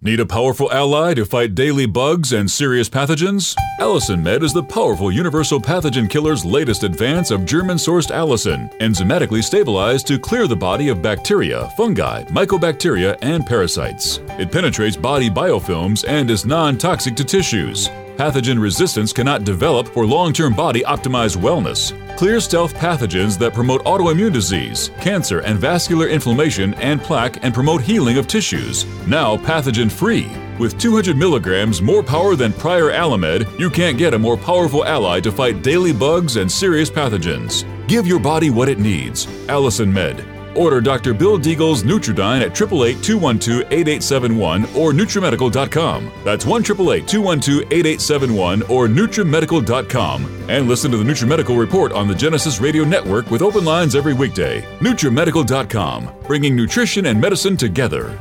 Need a powerful ally to fight daily bugs and serious pathogens? Allicin Med is the powerful universal pathogen killer's latest advance of German-sourced allicin, enzymatically stabilized to clear the body of bacteria, fungi, mycobacteria, and parasites. It penetrates body biofilms and is non-toxic to tissues. Pathogen resistance cannot develop for long-term body-optimized wellness. Clear stealth pathogens that promote autoimmune disease, cancer and vascular inflammation and plaque and promote healing of tissues. Now pathogen-free. With 200 milligrams more power than prior Alamed, you can't get a more powerful ally to fight daily bugs and serious pathogens. Give your body what it needs. Allicin Med. Order Dr. Bill Deagle's Nutridyne at 888-212-8871 or NutriMedical.com. That's 1-888-212-8871 or NutriMedical.com. And listen to the NutriMedical Report on the Genesis Radio Network with open lines every weekday. NutriMedical.com, bringing nutrition and medicine together.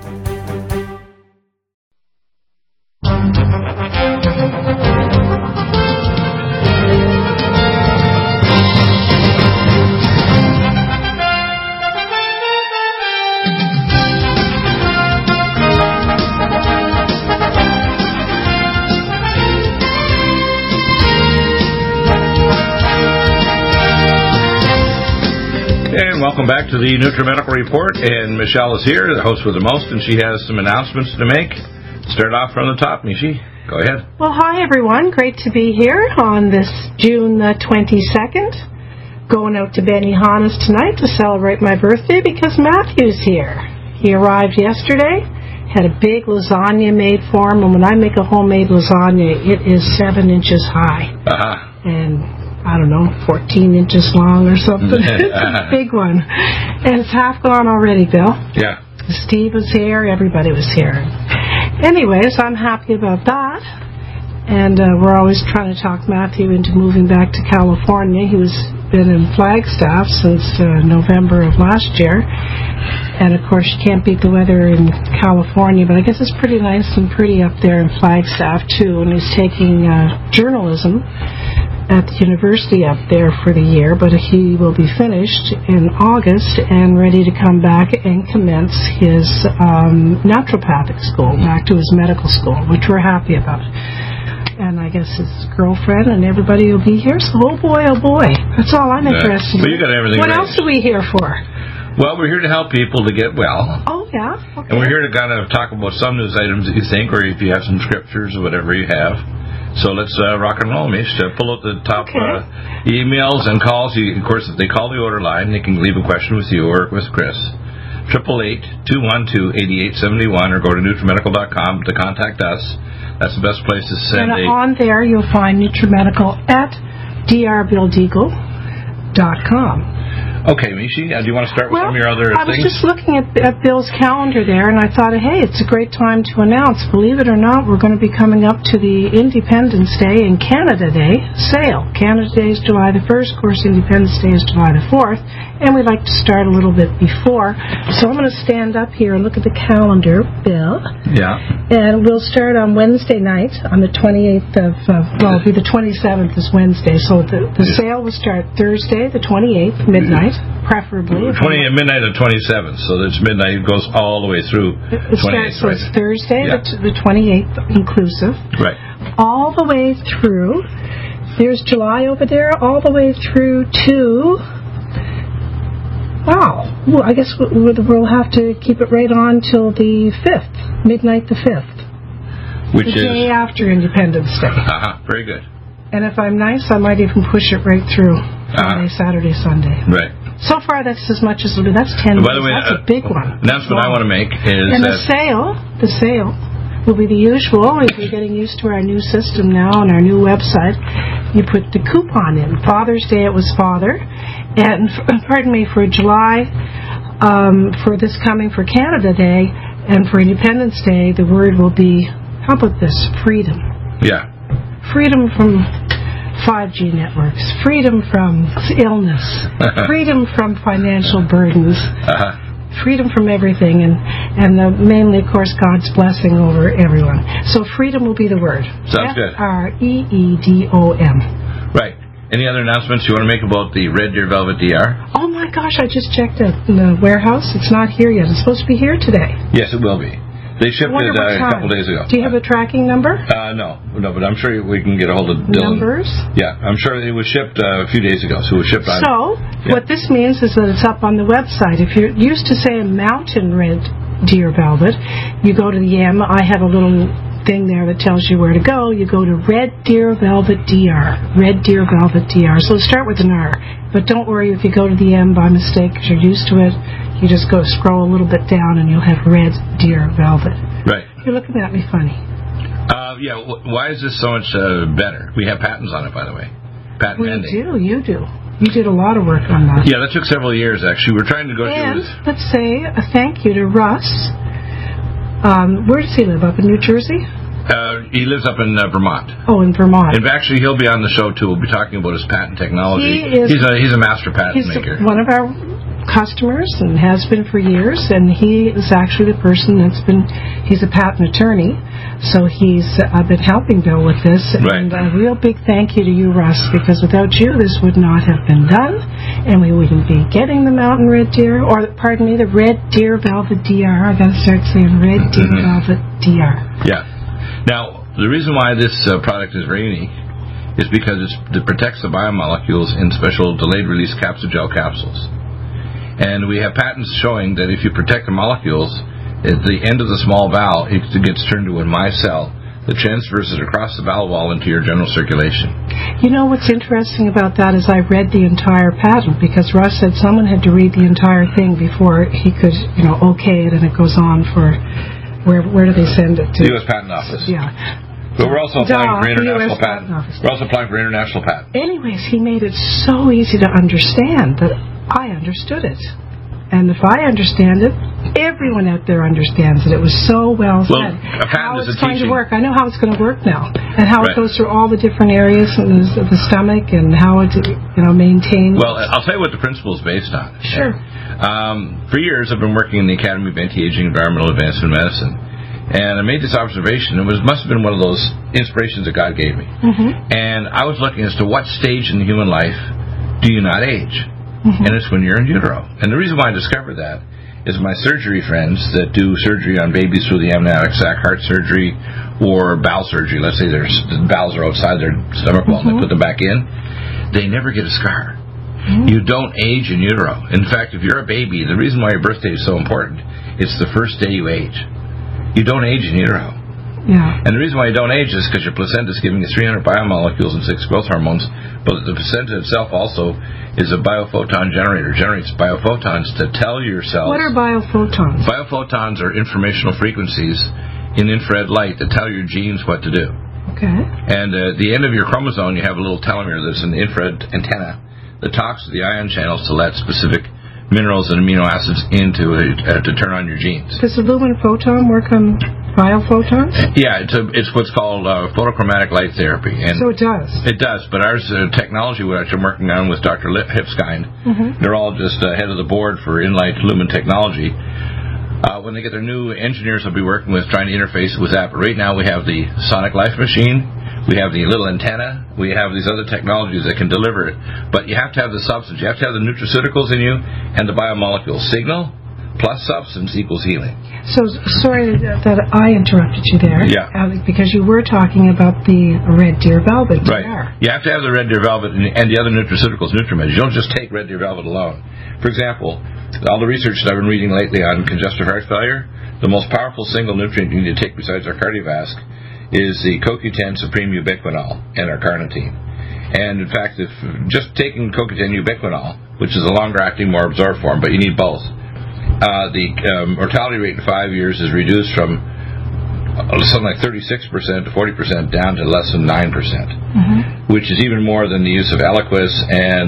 Welcome back to the NutriMedical Report, and Michelle is here, the host with the most, and she has some announcements to make. Start off from the top, Michi. Go ahead. Well, hi, everyone. Great to be here on this June 22nd. Going out to Benihana's tonight to celebrate my birthday because Matthew's here. He arrived yesterday, had a big lasagna made for him, and when I make a homemade lasagna, it is 7 inches high. And I don't know, 14 inches long or something. It's a big one. And it's half gone already, Bill. Yeah. Steve was here. Everybody was here. Anyways, I'm happy about that. And we're always trying to talk Matthew into moving back to California. He was been in Flagstaff since November of last year. And, of course, you can't beat the weather in California, but I guess it's pretty nice and pretty up there in Flagstaff, too. And he's taking journalism at the university up there for the year, but he will be finished in August and ready to come back and commence his naturopathic school, back to his medical school, which we're happy about. And I guess his girlfriend and everybody will be here, so oh boy, that's all I'm interested in. Well, you got everything what else are we here for? Well, we're here to help people to get well. Oh, yeah? Okay. And we're here to kind of talk about some news items that you think, or if you have some scriptures or whatever you have. So let's rock and roll, Mish. Pull out the top emails and calls. Of course, if they call the order line, they can leave a question with you or with Chris. 888-212-8871 or go to NutriMedical.com to contact us. That's the best place to send and on there you'll find NutriMedical at drbilldeagle.com. Okay, Michi, do you want to start with some of your other things? I was just looking at Bill's calendar there, and I thought, hey, it's a great time to announce. Believe it or not, we're going to be coming up to the Independence Day and Canada Day sale. Canada Day is July the 1st. Of course, Independence Day is July the 4th. And we'd like to start a little bit before. So I'm going to stand up here and look at the calendar, Bill. Yeah. And we'll start on Wednesday night, on the 28th of, it'll be the 27th is Wednesday. So the sale will start Thursday, the 28th, midnight. Preferably. 20 at midnight or 27th, so it's midnight. It goes all the way through 28th. So it's Thursday, the 28th inclusive. Right. All the way through. There's July over there, all the way through to. Wow. Well, I guess we'll have to keep it right on till the 5th, midnight the 5th. Which the day after Independence Day. Very good. And if I'm nice, I might even push it right through Friday, Saturday, Sunday. Right. So far, that's as much as it'll be. That's 10 days. By the way, that's a big one. Announcement I want to make is and the sale will be the usual. If you're getting used to our new system now and our new website, you put the coupon in. Father's Day, it was Father. And, for July, for this coming for Canada Day, and for Independence Day, the word will be, how about this, freedom. Yeah. Freedom from 5G networks, freedom from illness, freedom from financial burdens, freedom from everything, and mainly, of course, God's blessing over everyone. So freedom will be the word. Sounds good. FREEDOM. Right. Any other announcements you want to make about the Red Deer Velvet DR? Oh, my gosh, I just checked it in the warehouse. It's not here yet. It's supposed to be here today. Yes, it will be. They shipped it a couple days ago. Do you have a tracking number? No, but I'm sure we can get a hold of Dylan. Numbers? Yeah, I'm sure it was shipped a few days ago. So it was shipped on. So, what this means is that it's up on the website. If you're used to, say, a mountain red deer velvet, you go to the M. I have a little thing there that tells you where to go. You go to Red Deer Velvet DR. Red Deer Velvet DR. So start with an R. But don't worry if you go to the M by mistake, because you're used to it. You just go scroll a little bit down and you'll have Red Deer Velvet. Right. You're looking at me funny. Why is this so much better? We have patents on it, by the way. Patent pending. You do. You did a lot of work on that. Yeah, that took several years, actually. We're trying to go through this. Let's say a thank you to Russ. Where does he live? Up in New Jersey? He lives up in Vermont. Oh, in Vermont. And actually, he'll be on the show, too. We'll be talking about his patent technology. He's a master patent maker. He's one of our customers and has been for years, and he is actually the person he's a patent attorney, so he's been helping Bill with this. Right. And a real big thank you to you, Russ, because without you, this would not have been done, and we wouldn't be getting the mountain red deer, or, pardon me, the Red Deer Velvet DR. I gotta start saying Red Deer Velvet DR. Yeah. Now, the reason why this product is very unique is because it protects the biomolecules in special delayed-release capsugel capsules. And we have patents showing that if you protect the molecules, at the end of the small bowel, it gets turned to a micelle that transfers it across the bowel wall into your general circulation. You know what's interesting about that is I read the entire patent, because Russ said someone had to read the entire thing before he could, okay it, and it goes on for... Where do they send it to? The U.S. Patent Office. Yeah. But we're also applying for international patent. We're also applying for international patent. Anyways, he made it so easy to understand that I understood it. And if I understand it, everyone out there understands it. It was so well said. A patent is a going teaching. To work. I know how it's going to work now, and how Right. it goes through all the different areas of the stomach, and how it's maintained. Well, I'll tell you what the principle is based on. Sure. For years, I've been working in the Academy of Anti-Aging Environmental Advancement Medicine, and I made this observation. It must have been one of those inspirations that God gave me. Mm-hmm. And I was looking as to what stage in the human life do you not age? Mm-hmm. And it's when you're in utero. And the reason why I discovered that is my surgery friends that do surgery on babies through the amniotic sac, heart surgery, or bowel surgery. Let's say their bowels are outside their stomach wall and they put them back in. They never get a scar. Mm-hmm. You don't age in utero. In fact, if you're a baby, the reason why your birthday is so important, it's the first day you age. You don't age in utero. Yeah. And the reason why you don't age is because your placenta is giving you 300 biomolecules and 6 growth hormones, but the placenta itself also is a biophoton generator. It generates biophotons to tell your cells... What are biophotons? Biophotons are informational frequencies in infrared light that tell your genes what to do. Okay. And at the end of your chromosome, you have a little telomere that's an infrared antenna that talks to the ion channels to let specific minerals and amino acids into it to turn on your genes. Does the lumen photon work on biophotons? Yeah, it's what's called photochromatic light therapy. And so it does? It does, but ours technology, which I'm working on with Dr. Hipskind, they're all just head of the board for Enlight Lumen Technology. When they get their new engineers, I'll be working with trying to interface with that. But right now we have the Sonic Life Machine, we have the little antenna, we have these other technologies that can deliver it. But you have to have the substance. You have to have the nutraceuticals in you and the biomolecule. Signal plus substance equals healing. So, sorry that I interrupted you there. Yeah. Because you were talking about the Red Deer Velvet. Right. You have to have the Red Deer Velvet and the other nutraceuticals, NutriMeds. You don't just take Red Deer Velvet alone. For example, all the research that I've been reading lately on congestive heart failure, the most powerful single nutrient you need to take besides our Cardiovasc is the CoQ10 Supreme Ubiquinol and our carnitine. And in fact, if just taking CoQ10 Ubiquinol, which is a longer-acting, more absorbed form, but you need both, the mortality rate in 5 years is reduced from something like 36% to 40% down to less than 9%, which is even more than the use of Eliquis and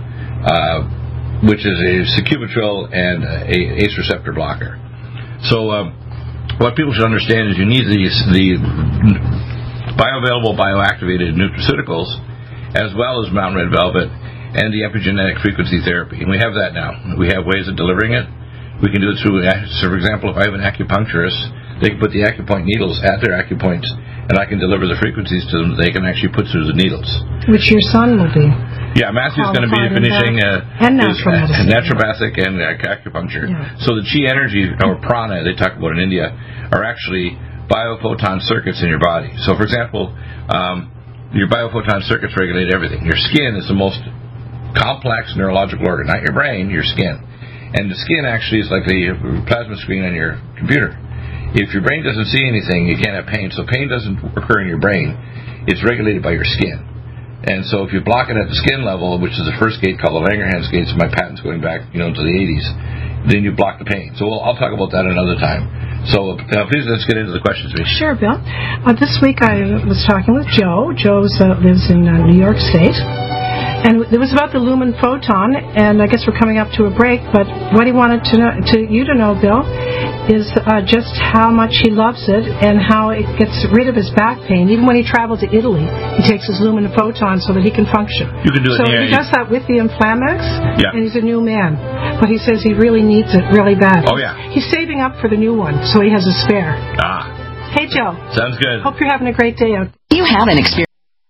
which is a sacubitril and a ACE receptor blocker. So what people should understand is you need the bioavailable, bioactivated nutraceuticals as well as Mountain Red Velvet and the epigenetic frequency therapy. And we have that now. We have ways of delivering it. We can do it through, so for example, if I have an acupuncturist, they can put the acupoint needles at their acupoints, and I can deliver the frequencies to them that they can actually put through the needles. Which your son will be. Yeah, Matthew's going to be finishing naturopathic and acupuncture. Yeah. So the chi energy, or prana, they talk about in India, are actually biophoton circuits in your body. So, for example, your biophoton circuits regulate everything. Your skin is the most complex neurological organ, not your brain, your skin. And the skin actually is like the plasma screen on your computer. If your brain doesn't see anything, you can't have pain. So pain doesn't occur in your brain. It's regulated by your skin. And so if you block it at the skin level, which is the first gate called the Langerhans gate, so my patent's going back, to the 80s, then you block the pain. So I'll talk about that another time. So please, let's get into the questions. Sure, Bill. This week I was talking with Joe. Joe lives in New York State. And it was about the lumen photon, and I guess we're coming up to a break, but what he wanted you to know, Bill, is just how much he loves it and how it gets rid of his back pain. Even when he traveled to Italy, he takes his lumen photon so that he can function. You can do it. So he does that with the Inflamex, and he's a new man. But he says he really needs it really bad. Oh, yeah. He's saving up for the new one, so he has a spare. Hey, Joe. Sounds good. Hope you're having a great day out. You have an experience.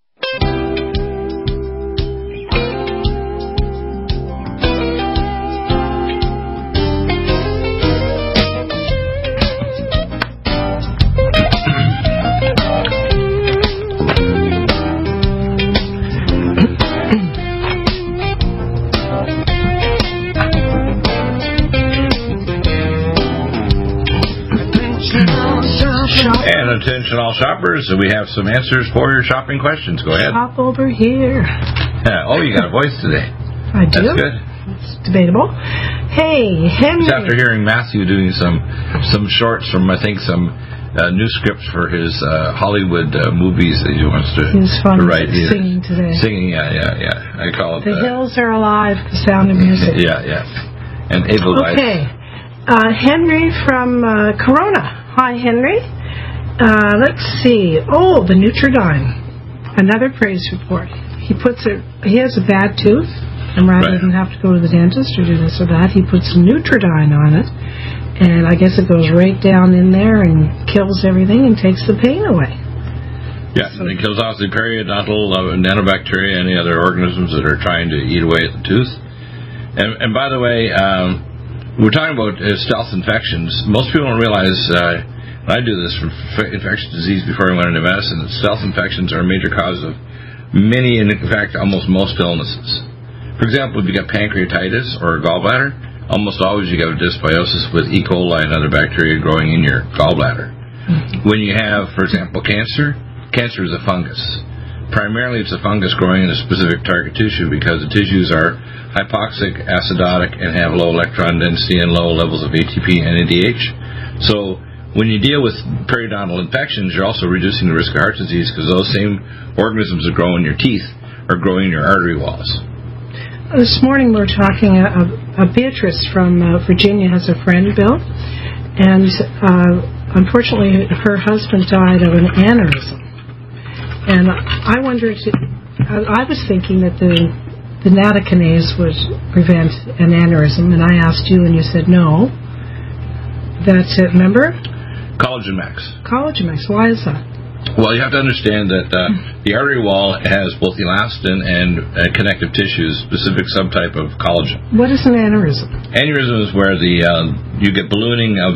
Attention all shoppers, we have some answers for your shopping questions. Go ahead. Shop over here. You got a voice today. I do. That's good. It's debatable. Hey, Henry. Just after hearing Matthew doing some shorts from, I think, some new scripts for his Hollywood movies that he wants to write. Singing today. Singing, yeah. I call it... The hills are alive, the sound of music. Yeah. And Edelweiss. Okay. Henry from Corona. Hi, Henry. Let's see. Oh, the Nutridyne. Another praise report. He has a bad tooth, and rather than have to go to the dentist or do this or that, he puts Nutridyne on it, and I guess it goes right down in there and kills everything and takes the pain away. Yeah, and it kills off the periodontal nanobacteria and any other organisms that are trying to eat away at the tooth. And by the way, we're talking about stealth infections. Most people don't realize... I do this for infectious disease before I went into medicine. Stealth infections are a major cause of many, in fact, almost most illnesses. For example, if you got pancreatitis or a gallbladder, almost always you got a dysbiosis with E. coli and other bacteria growing in your gallbladder. Mm-hmm. When you have, for example, cancer is a fungus. Primarily it's a fungus growing in a specific target tissue because the tissues are hypoxic, acidotic, and have low electron density and low levels of ATP and NADH. So when you deal with periodontal infections, you're also reducing the risk of heart disease because those same organisms that grow in your teeth are growing in your artery walls. This morning we were talking, Beatrice from Virginia has a friend, Bill, and unfortunately her husband died of an aneurysm. And I wondered, I was thinking that the natokinase would prevent an aneurysm, and I asked you and you said no. That's it, remember? Collagen Max. Collagen Max. Why is that? Well, you have to understand that the artery wall has both elastin and connective tissues, specific subtype of collagen. What is an aneurysm? Aneurysm is where you get ballooning of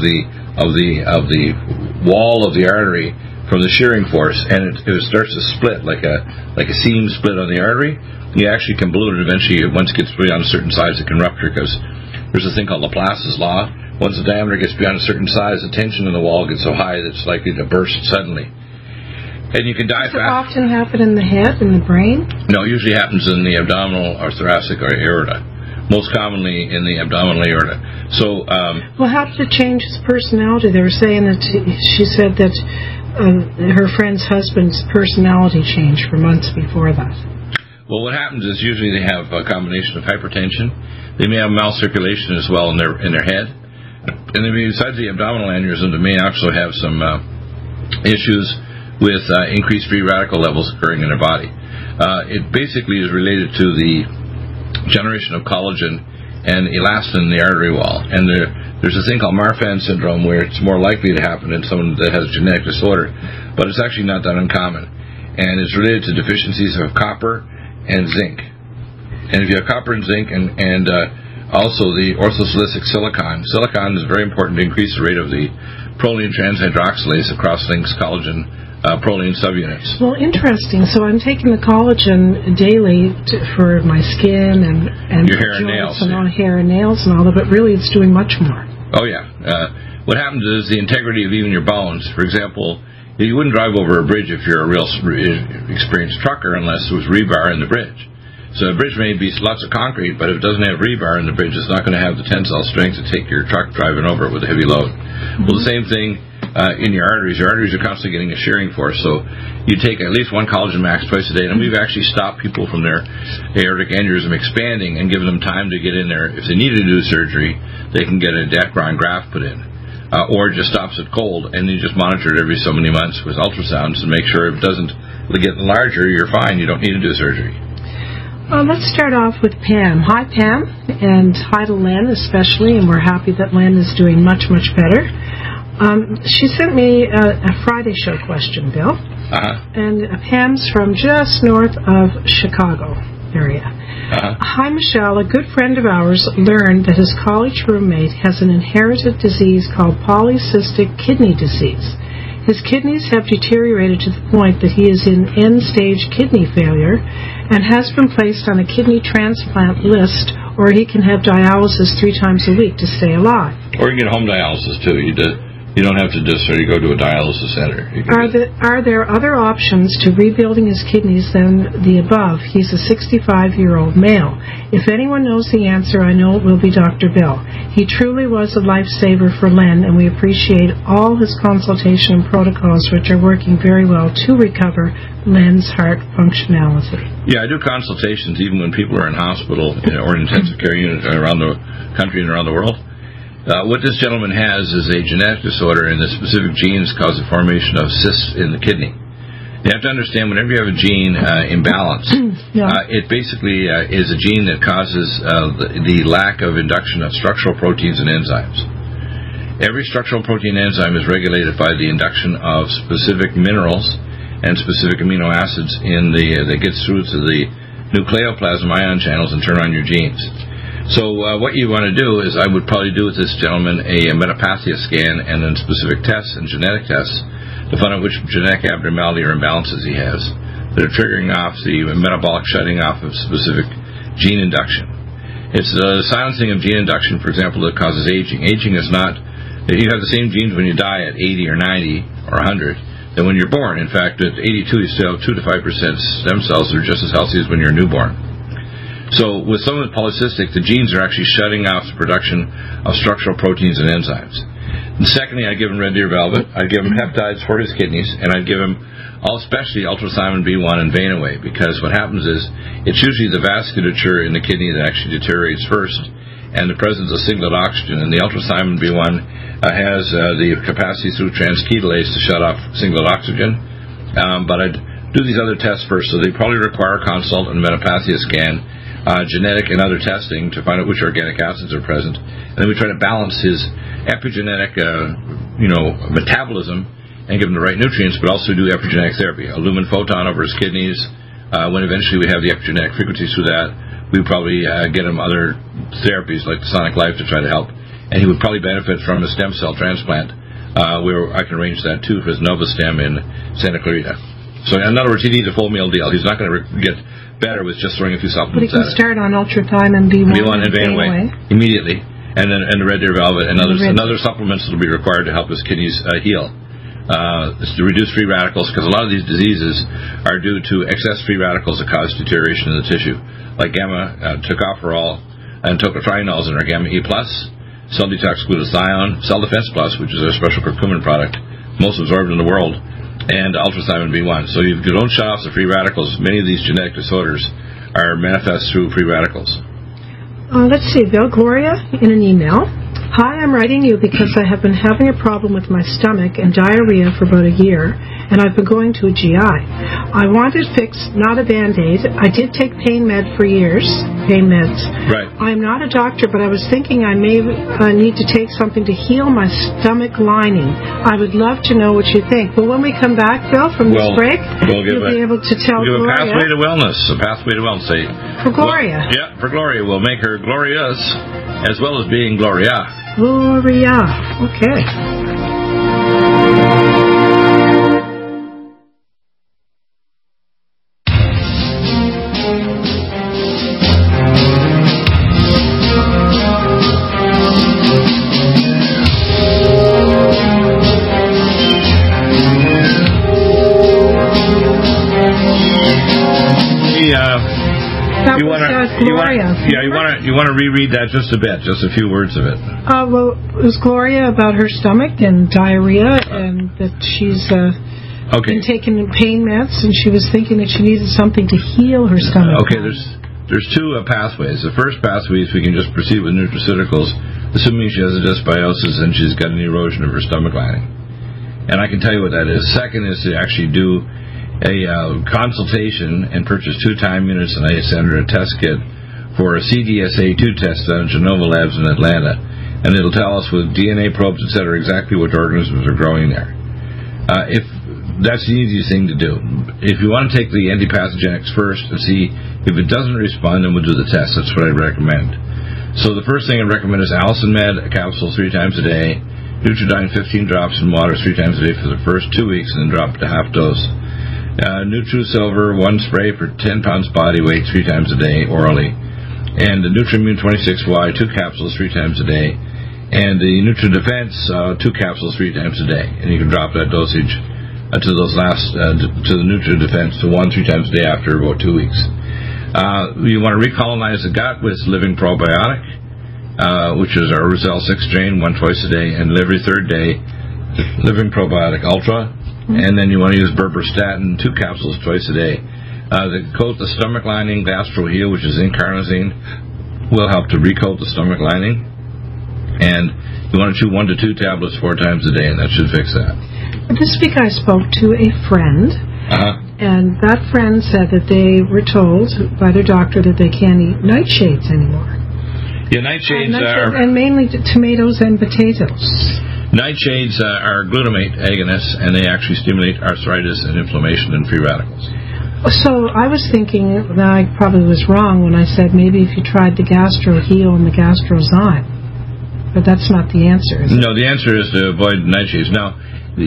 the wall of the artery from the shearing force, and it starts to split like a seam split on the artery. You actually can balloon it eventually. Once it gets beyond a certain size, it can rupture because there's a thing called Laplace's law. Once the diameter gets beyond a certain size, the tension in the wall gets so high that it's likely to burst suddenly. And you can die fast. Does it often happen in the head, in the brain? No, it usually happens in the abdominal or thoracic or aorta. Most commonly in the abdominal aorta. So, well, how did it change his personality? They were saying that she said that her friend's husband's personality changed for months before that. Well, what happens is usually they have a combination of hypertension. They may have malcirculation as well in their head. And then besides the abdominal aneurysm, they may also have some issues with increased free radical levels occurring in their body. It basically is related to the generation of collagen and elastin in the artery wall. And there's a thing called Marfan syndrome where it's more likely to happen in someone that has a genetic disorder, but it's actually not that uncommon. And it's related to deficiencies of copper and zinc. And if you have copper and zinc and also the orthosilicic silicon. Silicon is very important to increase the rate of the proline transhydroxylase that cross-links collagen proline subunits. Well, interesting. So I'm taking the collagen daily for my skin and your hair and nails. And all hair and nails and all that, but really it's doing much more. Oh, yeah. What happens is the integrity of even your bones. For example, you wouldn't drive over a bridge if you're a real experienced trucker unless there was rebar in the bridge. So a bridge may be lots of concrete, but if it doesn't have rebar in the bridge, it's not going to have the tensile strength to take your truck driving over it with a heavy load. Well, the same thing in your arteries. Your arteries are constantly getting a shearing force, so you take at least one Collagen Max twice a day, and we've actually stopped people from their aortic aneurysm expanding and given them time to get in there. If they needed to do surgery, they can get a Dacron graft put in. Or it just stops it cold, and you just monitor it every so many months with ultrasounds and make sure if it doesn't get larger, you're fine. You don't need to do surgery. Let's start off with Pam. Hi, Pam, and hi to Len especially, and we're happy that Len is doing much, much better. She sent me a Friday show question, Bill. And Pam's from just north of Chicago area. Hi, Michelle. A good friend of ours learned that his college roommate has an inherited disease called polycystic kidney disease. His kidneys have deteriorated to the point that he is in end-stage kidney failure and has been placed on a kidney transplant list, or he can have dialysis 3 times a week to stay alive. Or you can get home dialysis, too. You don't have to just go to a dialysis center. Are there other options to rebuilding his kidneys than the above? He's a 65-year-old male. If anyone knows the answer, I know it will be Dr. Bill. He truly was a lifesaver for Len, and we appreciate all his consultation and protocols, which are working very well to recover Len's heart functionality. Yeah, I do consultations even when people are in hospital or in intensive care units around the country and around the world. What this gentleman has is a genetic disorder, and the specific genes cause the formation of cysts in the kidney. You have to understand, whenever you have a gene imbalance, it basically is a gene that causes the lack of induction of structural proteins and enzymes. Every structural protein enzyme is regulated by the induction of specific minerals and specific amino acids that gets through to the nucleoplasm ion channels and turn on your genes. So what you want to do is, I would probably do with this gentleman a metapathia scan and then specific tests and genetic tests to find out which genetic abnormality or imbalances he has that are triggering off the metabolic shutting off of specific gene induction. It's the silencing of gene induction, for example, that causes aging. Aging is not, you have the same genes when you die at 80 or 90 or 100 than when you're born. In fact, at 82 you still have 2 to 5% stem cells that are just as healthy as when you're newborn. So with someone with polycystic, the genes are actually shutting off the production of structural proteins and enzymes. And secondly, I'd give him red deer velvet, I'd give him peptides for his kidneys, and I'd give him especially ultrathymine B1 and Vein-Away, because what happens is it's usually the vasculature in the kidney that actually deteriorates first, and the presence of singlet oxygen, and the ultrathymine B1 has the capacity through transketolase to shut off singlet oxygen, but I'd do these other tests first, so they probably require a consult and a metapathia scan, genetic and other testing to find out which organic acids are present, and then we try to balance his epigenetic, metabolism and give him the right nutrients, but also do epigenetic therapy. A lumen photon over his kidneys. When eventually we have the epigenetic frequencies through that, we probably get him other therapies like the Sonic Life to try to help, and he would probably benefit from a stem cell transplant, where I can arrange that too for his Novastem in Santa Clarita. So in other words, he needs a full meal deal. He's not going to get better with just throwing a few supplements. But he can start on ultrathymine B1 and Vein-Away immediately, and then the red deer velvet and other supplements that will be required to help his kidneys heal. To reduce free radicals, because a lot of these diseases are due to excess free radicals that cause deterioration in the tissue, like gamma tocopherol and tocotrienols in our gamma E+, cell detox glutathione, cell defense plus, which is our special curcumin product, most absorbed in the world, and ultrathymine B1. So if you don't shut off the free radicals, many of these genetic disorders are manifest through free radicals. Let's see, Bill. Gloria in an email. Hi, I'm writing you because I have been having a problem with my stomach and diarrhea for about a year, and I've been going to a GI. I want it fixed, not a Band-Aid. I did take pain meds. Right. I'm not a doctor, but I was thinking I may need to take something to heal my stomach lining. I would love to know what you think. Well, when we come back, Phil, from this break, you'll be able to tell Gloria. A pathway to wellness. A pathway to wellness. For Gloria. For Gloria. We'll make her glorious as well as being Gloria. Gloria. Okay. You want to reread that just a bit, just a few words of it. Well, it was Gloria about her stomach and diarrhea, and that she's been taking pain meds, and she was thinking that she needed something to heal her stomach. Okay, there's two pathways. The first pathway is we can just proceed with nutraceuticals, assuming she has a dysbiosis and she's got an erosion of her stomach lining. And I can tell you what that is. Second is to actually do a consultation and purchase 2 time units, and I send her a test kit for a CDSA-2 test done at Genova Labs in Atlanta, and it'll tell us with DNA probes, etc., exactly what organisms are growing there. If that's the easiest thing to do. If you want to take the antipathogenics first and see if it doesn't respond, then we'll do the test. That's what I recommend. So the first thing I recommend is Allison Med, a capsule 3 times a day, Nutridyne 15 drops in water 3 times a day for the first 2 weeks, and then drop it to half dose. NutriSilver 1 spray per 10 pounds body weight 3 times a day orally, and the Nutrimune 26Y 2 capsules 3 times a day, and the NutriDefense 2 capsules 3 times a day, and you can drop that dosage to those last to the NutriDefense to 1 3 times a day after about 2 weeks. You want to recolonize the gut with Living Probiotic, which is our Roselle 6 strain, 1 twice a day, and every 3rd day Living Probiotic Ultra. And then you want to use Berberstatin 2 capsules twice a day. To coat the stomach lining, GastroHeal, which is incarnosine, will help to recoat the stomach lining. And you want to chew 1 to 2 tablets 4 times a day, and that should fix that. This week I spoke to a friend, and that friend said that they were told by their doctor that they can't eat nightshades anymore. Yeah, nightshades are... And mainly tomatoes and potatoes. Nightshades are glutamate agonists, and they actually stimulate arthritis and inflammation and free radicals. So I was thinking that I probably was wrong when I said maybe if you tried the GastroHeal and the GastroZyme. But that's not the answer, is it? No, the answer is to avoid nightshades. Now,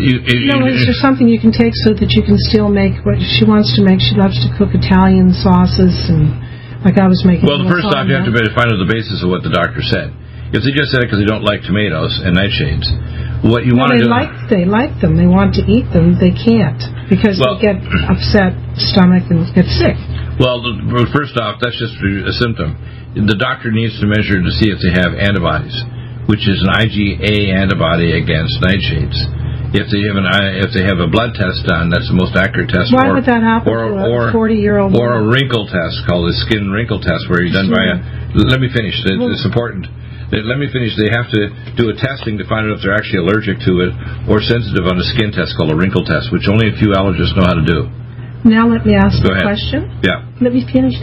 is there something you can take so that you can still make what she wants to make? She loves to cook Italian sauces, and like I was making. Well, the first off, you have to find out the basis of what the doctor said. If they just said it because they don't like tomatoes and nightshades, what you want to do... They like them. They want to eat them. They can't because they get upset stomach and get sick. Well, first off, that's just a symptom. The doctor needs to measure to see if they have antibodies, which is an IgA antibody against nightshades. If they have a blood test done, that's the most accurate test. Why would that happen to a 40-year-old or a wrinkle test called a skin wrinkle test, where you're done by a... Let me finish. It's important. Let me finish. They have to do a testing to find out if they're actually allergic to it or sensitive on a skin test called a wrinkle test, which only a few allergists know how to do. Now let me ask a question. Yeah. Let me finish.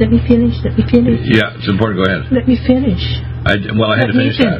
Yeah, it's important. Go ahead. Let me finish. I had to finish that.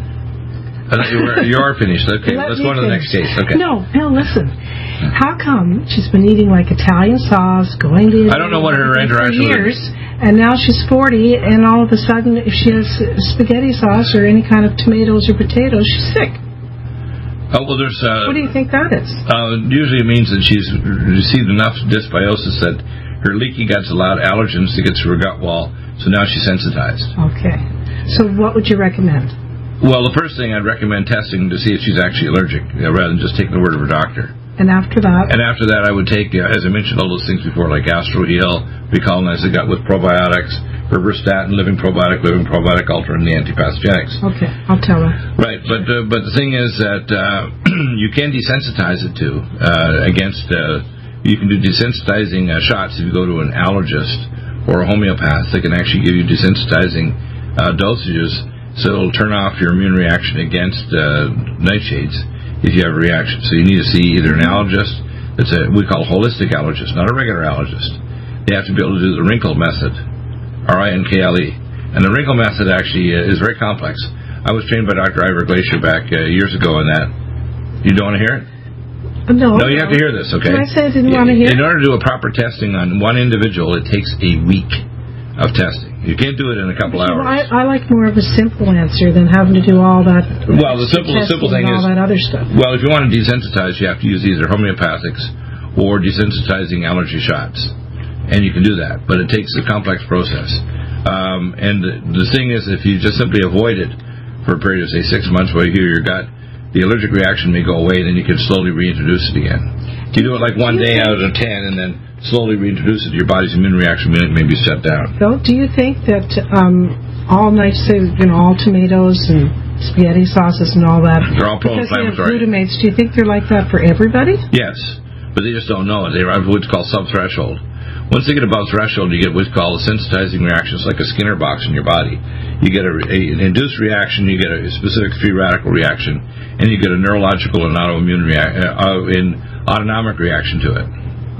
You are finished. Okay, let's go on to the next case. Okay. No, listen. How come she's been eating like Italian sauce, going to... I don't know what her interaction years, and now she's 40, and all of a sudden, if she has spaghetti sauce or any kind of tomatoes or potatoes, she's sick. Oh, well, there's... what do you think that is? Usually it means that she's received enough dysbiosis that her leaky gut's allowed allergens to get through her gut wall, so now she's sensitized. Okay. So what would you recommend? Well, the first thing I'd recommend testing to see if she's actually allergic, rather than just taking the word of her doctor. And after that? And after that, I would take, as I mentioned, all those things before, like GastroHeal, recolonize the gut with probiotics, Berberstatin, Living Probiotic Ultra, and the antipathogenics. Okay, I'll tell her. Right, but the thing is that you can desensitize it too against. You can do desensitizing shots if you go to an allergist or a homeopath. They can actually give you desensitizing dosages, so it'll turn off your immune reaction against nightshades if you have a reaction. So you need to see either an allergist, we call holistic allergist, not a regular allergist. They have to be able to do the wrinkle method, RINKLE. And the wrinkle method actually is very complex. I was trained by Dr. Ivor Glacier back years ago on that. You don't want to hear it? No, you have to hear this, okay? Did I say I didn't want to hear it? In order to do a proper testing on one individual, it takes a week of testing. You can't do it in a couple hours. Well, I like more of a simple answer than having to do all that. Well, the simple thing is all that other stuff. Well, if you want to desensitize, you have to use either homeopathics or desensitizing allergy shots, and you can do that. But it takes a complex process. And the thing is, if you just simply avoid it for a period of say 6 months, while you heal your gut, the allergic reaction may go away, then you can slowly reintroduce it again. You do it like one day out of 10, and then slowly reintroduce it, your body's immune reaction may be shut down. Bill, do you think that all all tomatoes and spaghetti sauces and all that, they're all pro-inflammatory. Because they have glutamates, do you think they're like that for everybody? Yes, but they just don't know it. They have what's called sub-threshold. Once they get above threshold, you get what's called a sensitizing reaction. It's like a Skinner box in your body. You get an induced reaction, you get a specific free radical reaction, and you get a neurological and autoimmune autonomic reaction to it.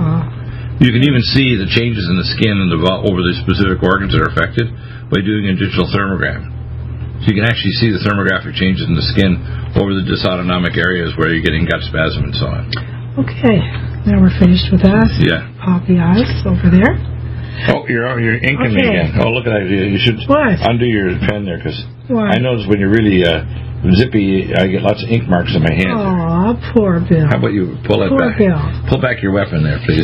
You can even see the changes in the skin and over the specific organs that are affected by doing a digital thermogram. So you can actually see the thermographic changes in the skin over the dysautonomic areas where you're getting gut spasm and so on. Okay, now we're finished with that. Yeah. Poppy eyes over there. Oh, you're inking me again. Oh, look at that. You should undo your pen there, because I notice when you're really zippy, I get lots of ink marks on my hand. Oh, poor Bill. How about you pull it back? Bill. Pull back your weapon there, please.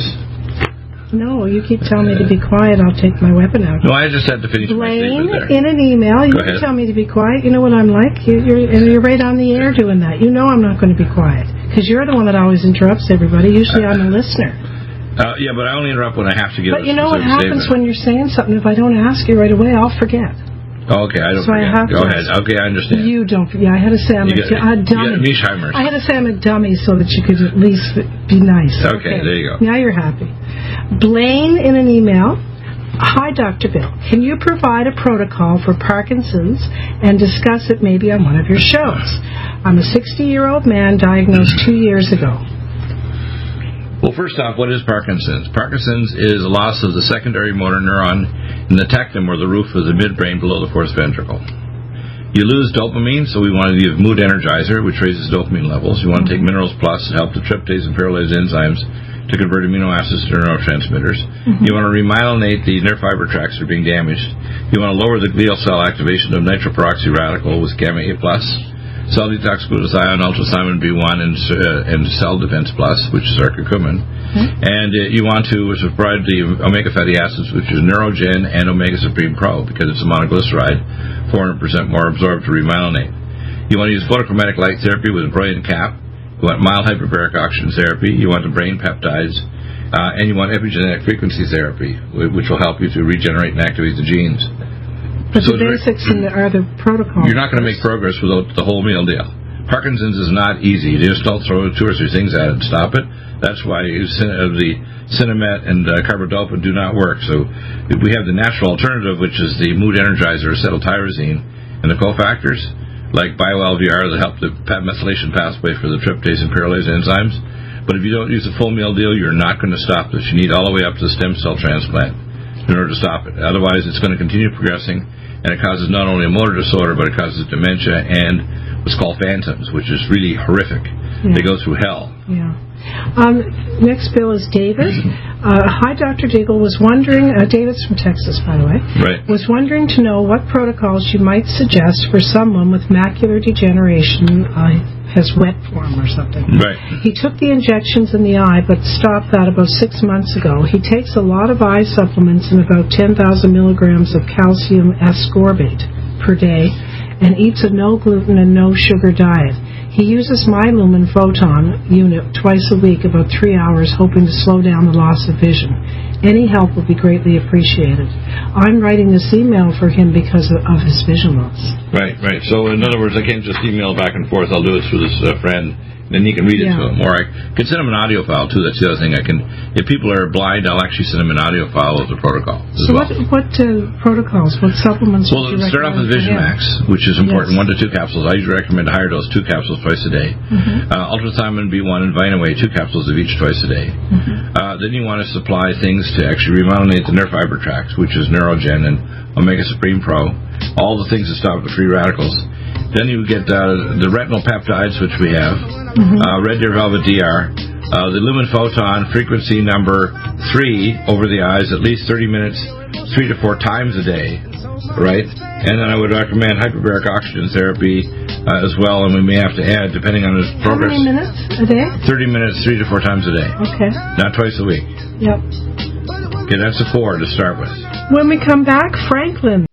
No, you keep telling me to be quiet. I'll take my weapon out. No, I just had to finish my statement there. in an email, you can tell me to be quiet. You know what I'm like? You're right on the air doing that. You know I'm not going to be quiet, because you're the one that always interrupts everybody. Usually I'm a listener. Yeah, but I only interrupt when I have to give a But you know what happens when you're saying something? If I don't ask you right away, I'll forget. Oh, okay, I don't forget. Go ahead. Okay, I understand. You don't forget. I had to say I'm a dummy. I had to say I'm a dummy so that you could at least be nice. Okay, there you go. Now you're happy. Blaine in an email. Hi, Dr. Bill. Can you provide a protocol for Parkinson's and discuss it maybe on one of your shows? I'm a 60-year-old man diagnosed 2 years ago. Well, first off, what is Parkinson's? Parkinson's is a loss of the secondary motor neuron in the tectum, or the roof of the midbrain below the fourth ventricle. You lose dopamine, so we want to give mood energizer, which raises dopamine levels. You want to take Minerals Plus to help the tryptase and pyrrolase enzymes to convert amino acids to neurotransmitters. You want to remyelinate the nerve fiber tracts that are being damaged. You want to lower the glial cell activation of nitroperoxy radical with gamma A+. Cell detox glutathione, ultrathymine B1, and cell defense plus, which is our curcumin. And you want to provide the omega fatty acids, which is Neurogen and Omega Supreme Pro, because it's a monoglyceride, 400% more absorbed to remyelinate. You want to use photochromatic light therapy with a brilliant cap. You want mild hyperbaric oxygen therapy. You want the brain peptides. And you want epigenetic frequency therapy, which will help you to regenerate and activate the genes. But the basics are the protocols. You're not going to make progress without the whole meal deal. Parkinson's is not easy. You just don't throw 2 or 3 things at it and stop it. That's why the Cinemet and carbidopa do not work. So we have the natural alternative, which is the mood energizer, acetyltyrosine, and the cofactors, like BioLVR, that help the methylation pathway for the tryptase and pyrrolase enzymes. But if you don't use the full meal deal, you're not going to stop this. You need all the way up to the stem cell transplant in order to stop it. Otherwise, it's going to continue progressing, and it causes not only a motor disorder, but it causes dementia and what's called phantoms, which is really horrific. Yeah. They go through hell. Yeah. Next bill is David. Hi, Dr. Deagle. Was wondering, David's from Texas, by the way. Right. Was wondering to know what protocols you might suggest for someone with macular degeneration, has wet form or something. Right. He took the injections in the eye, but stopped that about 6 months ago. He takes a lot of eye supplements and about 10,000 milligrams of calcium ascorbate per day, and eats a no gluten and no sugar diet. He uses my Lumen Photon unit twice a week, about 3 hours, hoping to slow down the loss of vision. Any help would be greatly appreciated. I'm writing this email for him because of his vision loss. Right. So, in other words, I can't just email back and forth. I'll do it through this friend. Then he can read it to him. Or I can send him an audio file, too. That's the other thing. If people are blind, I'll actually send them an audio file of the protocol as well. What protocols, what supplements would you recommend? Start off with Vision Max, which is important, 1 to 2 capsules. I usually recommend a higher dose, 2 capsules twice a day. Ultrathymine B1 and Vinaway, 2 capsules of each twice a day. Then you want to supply things to actually remyelinate the nerve fiber tracts, which is Neurogen and Omega Supreme Pro, all the things that stop the free radicals. Then you get the retinal peptides, which we have, Red Deer Velvet DR, the Lumen Photon frequency number 3 over the eyes, at least 30 minutes, 3 to 4 times a day, right? And then I would recommend hyperbaric oxygen therapy as well, and we may have to add, depending on his progress. How many minutes a day? 30 minutes, 3 to 4 times a day. Okay. Not twice a week. Yep. Okay, that's the 4 to start with. When we come back, Franklin.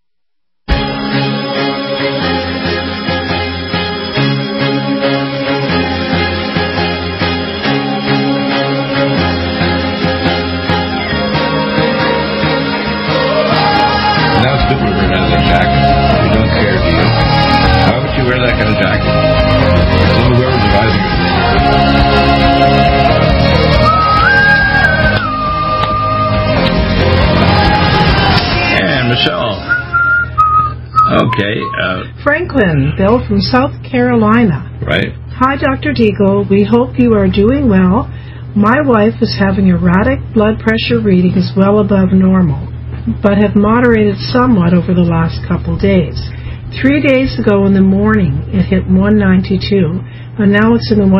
Franklin, Bill from South Carolina. Right. Hi, Dr. Deagle. We hope you are doing well. My wife is having erratic blood pressure readings well above normal, but have moderated somewhat over the last couple days. 3 days ago in the morning, it hit 192, and now it's in the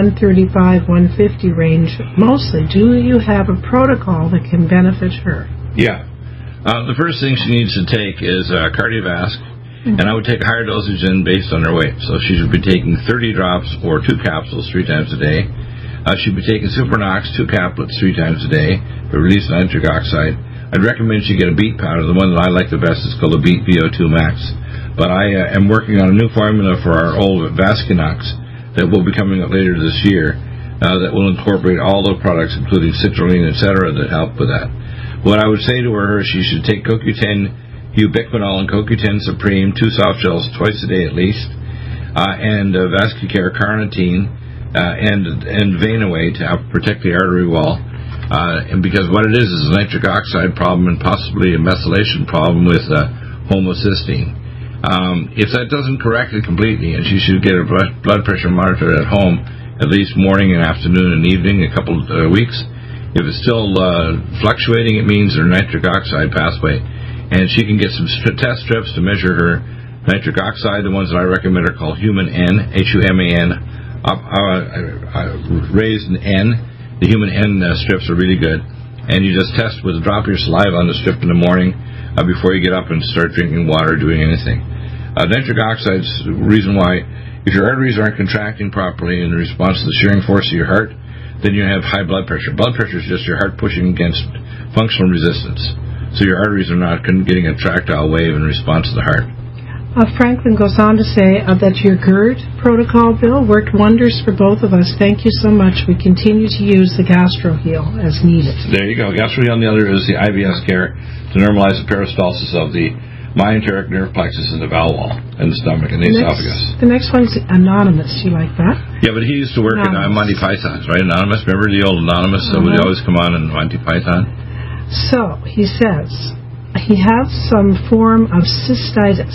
135-150 range mostly. Do you have a protocol that can benefit her? Yeah. The first thing she needs to take is Cardiovasc. And I would take a higher dosage in based on her weight. So she should be taking 30 drops or 2 capsules 3 times a day. She'd be taking Supernox, 2 caplets 3 times a day for release of nitric oxide. I'd recommend she get a beet powder. The one that I like the best is called the Beet VO2 Max. But I am working on a new formula for our old Vascunox that will be coming out later this year that will incorporate all the products, including citrulline, etc., that help with that. What I would say to her is she should take CoQ10 Ubiquinol and CoQ10 Supreme, 2 soft gels twice a day at least, and Vascucare Carnitine and Venaway to help protect the artery wall. And because what it is a nitric oxide problem and possibly a methylation problem with homocysteine. If that doesn't correct it completely, and she should get her blood pressure monitored at home at least morning and afternoon and evening a couple weeks. If it's still fluctuating, it means her nitric oxide pathway. And she can get some test strips to measure her nitric oxide. The ones that I recommend are called Human N, Human, raised N. The Human N strips are really good. And you just test with a drop of your saliva on the strip in the morning before you get up and start drinking water or doing anything. Nitric oxide's the reason why, if your arteries aren't contracting properly in response to the shearing force of your heart, then you have high blood pressure. Blood pressure is just your heart pushing against functional resistance. So your arteries are not getting a tractile wave in response to the heart. Franklin goes on to say that your GERD protocol, Bill, worked wonders for both of us. Thank you so much. We continue to use the GastroHeal as needed. There you go. GastroHeal on the other is the IBS care to normalize the peristalsis of the myenteric nerve plexus in the bowel wall and the stomach and the esophagus. The next one's Anonymous. Do you like that? Yeah, but he used to work in Monty Python's, right? Anonymous. Remember the old Anonymous that would always come on in Monty Python? So, he says, he has some form of cystitis.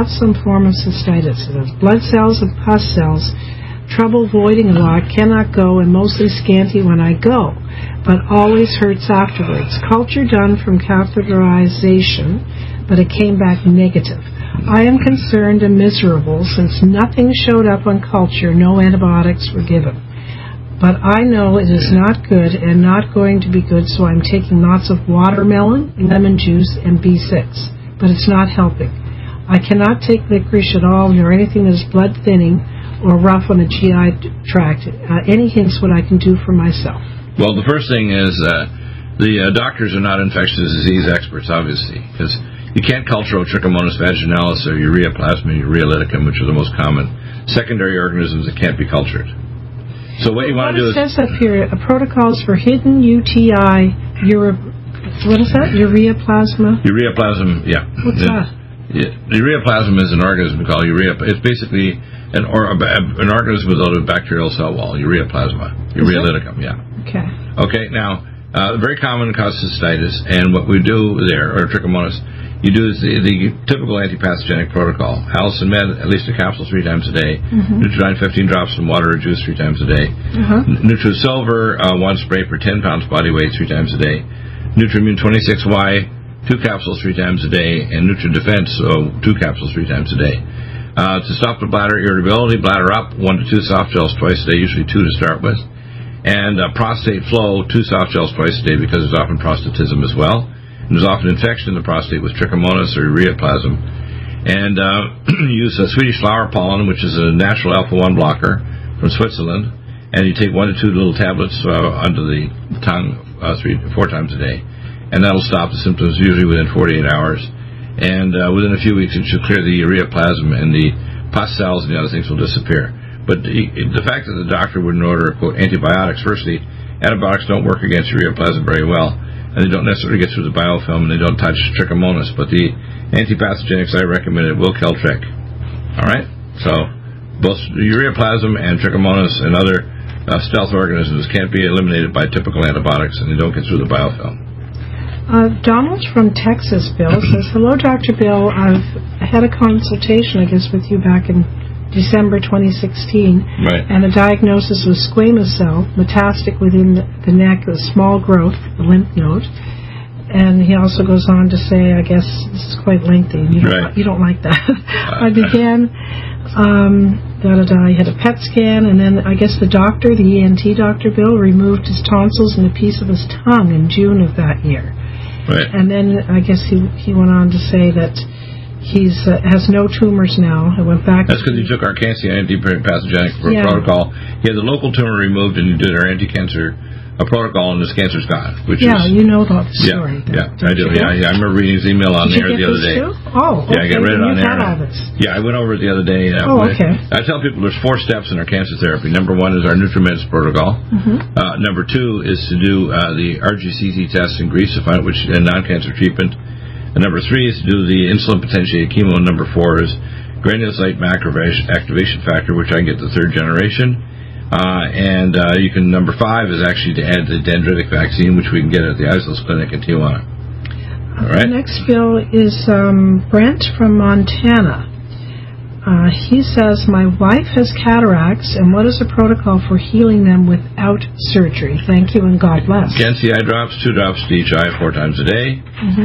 It has blood cells and pus cells, trouble voiding a lot, cannot go, and mostly scanty when I go, but always hurts afterwards. Culture done from catheterization, but it came back negative. I am concerned and miserable since nothing showed up on culture, no antibiotics were given. But I know it is not good and not going to be good, so I'm taking lots of watermelon, lemon juice, and B6. But it's not helping. I cannot take licorice at all or anything that is blood thinning or rough on the GI tract. Any hints what I can do for myself? Well, the first thing is the doctors are not infectious disease experts, obviously, because you can't culture Trichomonas vaginalis or Ureaplasma, Urealyticum, which are the most common secondary organisms that can't be cultured. So what you want to do is... It says up here, protocols for hidden UTI What is that? Ureaplasma? Ureaplasm, yeah. What's that? Ureaplasm is an organism called urea. It's basically an organism without a bacterial cell wall, ureaplasma. Urealyticum, yeah. Okay. Okay, now, very common cause cystitis, and what we do there, or trichomonas, you do is the typical antipathogenic protocol. Allicin Med, at least a capsule 3 times a day. Nutridyne, 15 drops in water or juice 3 times a day. NutriSilver, 1 spray per 10 pounds body weight 3 times a day. Nutrimune 26Y, 2 capsules 3 times a day. And NutriDefense, 2 capsules 3 times a day. To stop the bladder irritability, bladder up, 1 to 2 soft gels twice a day, usually 2 to start with. And prostate flow, 2 soft gels twice a day because there's often prostatism as well. And there's often infection in the prostate with trichomonas or ureaplasm. And use Swedish flower pollen, which is a natural alpha-1 blocker from Switzerland. And you take 1 to 2 little tablets under the tongue 3 to 4 times a day. And that'll stop the symptoms usually within 48 hours. And within a few weeks, it should clear the ureaplasm, and the pus cells and the other things will disappear. But the fact that the doctor wouldn't order, quote, antibiotics, firstly, antibiotics don't work against ureaplasm very well. And they don't necessarily get through the biofilm, and they don't touch trichomonas. But the antipathogenics I recommended will kill trick. All right? So both ureaplasm and trichomonas and other stealth organisms can't be eliminated by typical antibiotics, and they don't get through the biofilm. Donald from Texas, Bill, says, hello, Dr. Bill. I've had a consultation, I guess, with you back in December 2016. Right. And the diagnosis was squamous cell, metastatic within the neck, a small growth, the lymph node. And he also goes on to say, I guess this is quite lengthy. You don't like that. I began, he had a PET scan, and then I guess the doctor, the ENT doctor, Bill, removed his tonsils and a piece of his tongue in June of that year. Right. And then I guess he went on to say that he has no tumors now. I went back. That's because he took our cancer antipathogenic protocol. He had the local tumor removed, and he did our anti-cancer protocol, and his cancer's gone. You know the story. Yeah, I do. Yeah, I remember reading his email on there the other day. Too? Oh, okay. Yeah, I read it on there. All this. Yeah, I went over it the other day. Okay. I tell people there's 4 steps in our cancer therapy. Number 1 is our NutriMeds protocol. Number 2 is to do the RGCT test in Greece to find out which non-cancer treatment. And number 3 is to do the insulin potentiated chemo. And number 4 is granulocyte activation factor, which I get the 3rd generation. And you can, number 5 is actually to add the dendritic vaccine, which we can get at the Isles Clinic in Tijuana. All right. The next bill is Brent from Montana. He says, my wife has cataracts, and what is the protocol for healing them without surgery? Thank you, and God bless. Can-C eye drops, 2 drops to each eye 4 times a day.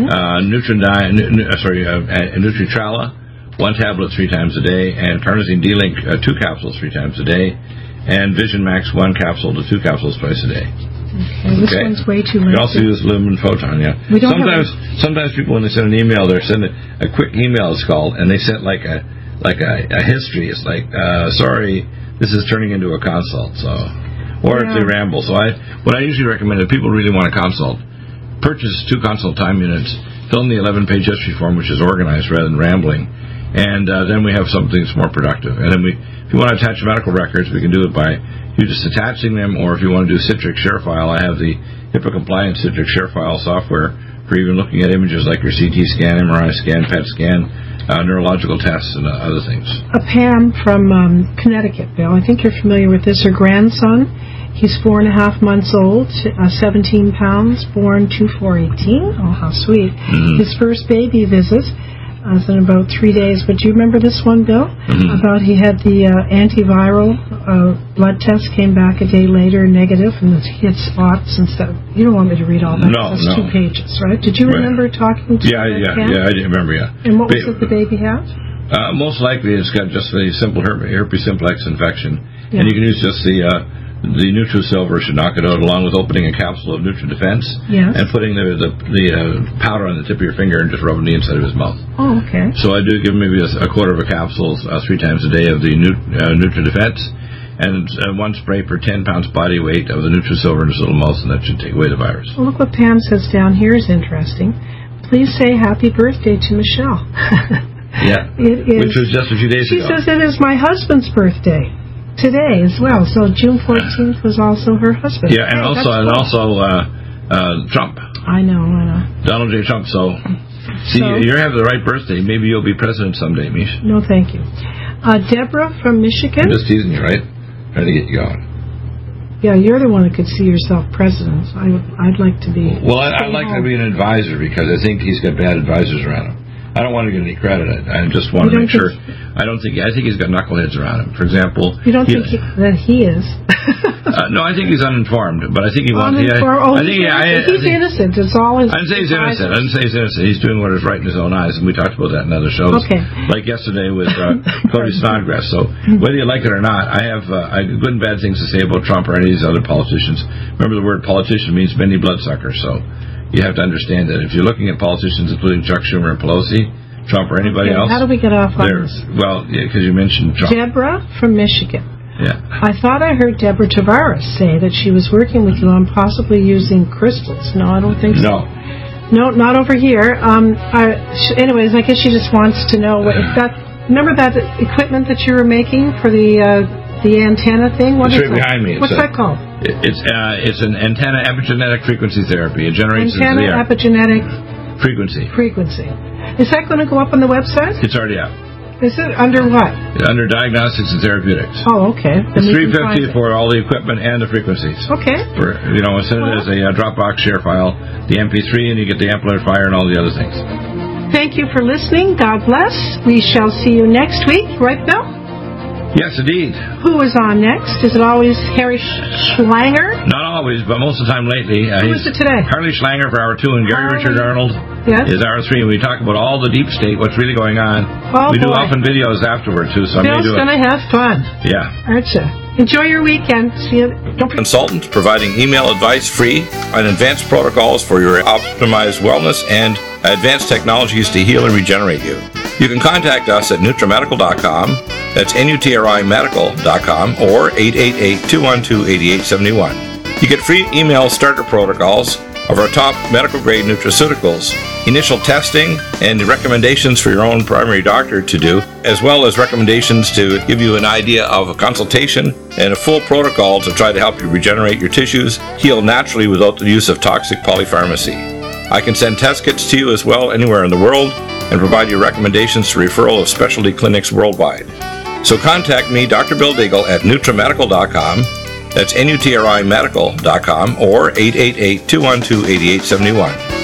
Nutritrala, 1 tablet 3 times a day, and Carnosine D-Link, 2 capsules 3 times a day, and Vision Max, 1 capsule to 2 capsules twice a day. Okay, this one's way too lengthy. You also use Lumen Photon, yeah. Sometimes people, when they send an email, they're sending a quick email, it's called, and they send like a history. It's like, sorry, this is turning into a consult. So, or if they ramble. So what I usually recommend, if people really want a consult, purchase 2 consult time units, fill in the 11-page history form, which is organized rather than rambling, and then we have something that's more productive. And then if you want to attach medical records, we can do it by you just attaching them, or if you want to do Citrix ShareFile, I have the HIPAA-compliant Citrix ShareFile software for even looking at images like your CT scan, MRI scan, PET scan, neurological tests, and other things. Pam from Connecticut, Bill. I think you're familiar with this. Her grandson, he's 4.5 months old, 17 pounds, born 2/4/18. Oh, how sweet. His first baby visit was in about 3 days. But do you remember this one, Bill? About he had the antiviral blood test, came back a day later negative, and he had spots and stuff. You don't want me to read all that. That's 2 pages, right? Did you remember talking to Yeah, I remember, yeah. And what was it the baby had? Most likely it's got just a simple herpes simplex infection. And you can use just the NutriSilver should knock it out, along with opening a capsule of NutriDefense and putting the powder on the tip of your finger and just rubbing the inside of his mouth. Oh, okay. So I do give him maybe a quarter of a capsule 3 times a day of the NutriDefense, and 1 spray per 10 pounds body weight of the NutriSilver in his little mouth, and that should take away the virus. Well, look what Pam says down here is interesting. Please say happy birthday to Michelle. It is, which was just a few days ago. She says it is my husband's birthday today as well. So June 14th was also her husband. Yeah, and also Trump. I know. Donald J. Trump. So, you have the right birthday. Maybe you'll be president someday, Mish. No, thank you. Deborah from Michigan. I'm just teasing you, right? Trying to get you going. Yeah, you're the one that could see yourself president. I'd like to be. Well, I'd like to be an advisor because I think he's got bad advisors around him. I don't want to get any credit. I just want to make sure. I think he's got knuckleheads around him. For example, you don't think that he is? No, I think he's uninformed. But I think he wants. He's innocent. It's all his. I didn't say he's innocent. I didn't say he's innocent. He's doing what is right in his own eyes, and we talked about that in other shows. Okay. Like yesterday with Cody Snodgrass. So whether you like it or not, I have good and bad things to say about Trump or any of these other politicians. Remember, the word politician means many bloodsuckers. So you have to understand that if you're looking at politicians, including Chuck Schumer and Pelosi, Trump or anybody else. How do we get off on this? Well, because you mentioned Trump. Deborah from Michigan. Yeah. I thought I heard Deborah Tavares say that she was working with you on possibly using crystals. No, I don't think so. No, not over here. Anyways, I guess she just wants to know if that. Remember that equipment that you were making for the antenna thing? What it's is right behind me. What's that called? It's an antenna epigenetic frequency therapy. It generates antenna epigenetic frequency. Is that going to go up on the website? It's already up. Is it under what? Under diagnostics and therapeutics. Oh, okay. It's $350 for all the equipment and the frequencies. Okay. Send it as a Dropbox share file, the MP3, and you get the amplifier and all the other things. Thank you for listening. God bless. We shall see you next week, right, Bill? Yes, indeed. Who is on next? Is it always Harry Schlanger? Not always, but most of the time lately. Who is it today? Harley Schlanger for Hour 2 and Gary Richard Arnold is Hour 3. And we talk about all the deep state, what's really going on. We do often videos afterward, too. So Bill's going to have fun. Yeah. Enjoy your weekend. See you. Consultant providing email advice free on advanced protocols for your optimized wellness and advanced technologies to heal and regenerate you. You can contact us at NutriMedical.com. That's NutriMedical.com or 888-212-8871. You get free email starter protocols of our top medical-grade nutraceuticals, initial testing, and recommendations for your own primary doctor to do, as well as recommendations to give you an idea of a consultation and a full protocol to try to help you regenerate your tissues, heal naturally without the use of toxic polypharmacy. I can send test kits to you as well anywhere in the world and provide you recommendations to referral of specialty clinics worldwide. So contact me, Dr. Bill Deagle, at NutriMedical.com. That's NutriMedical.com or 888-212-8871.